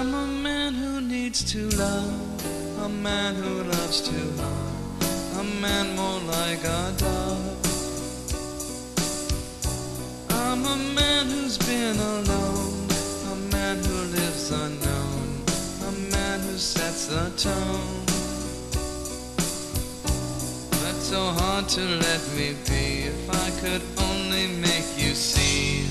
I'm a man who needs to love, a man who loves too hard, a man more like a dog. I'm a man who's been alone, a man who lives unknown, a man who sets the tone. That's so hard to let me be, if I could only make you see.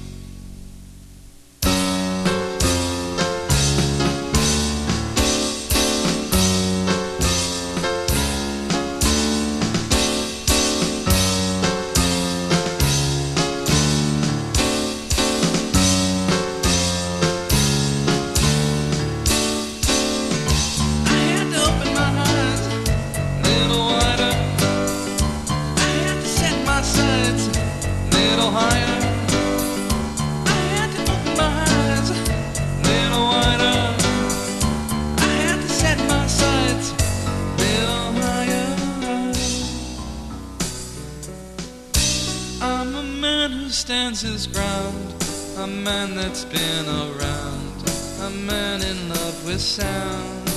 I'm a man who stands his ground, a man that's been around, a man in love with sound.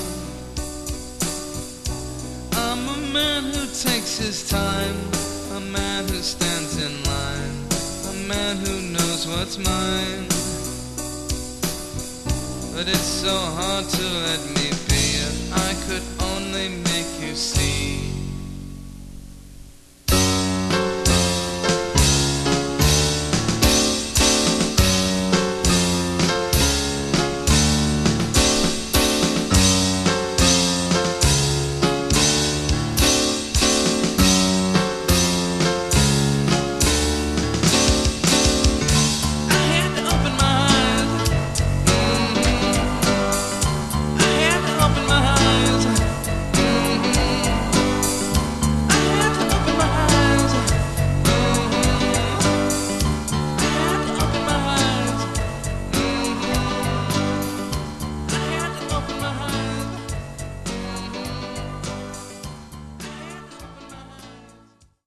I'm a man who takes his time, a man who stands in line, a man who knows what's mine. But it's so hard to let me be, if I could only make you see.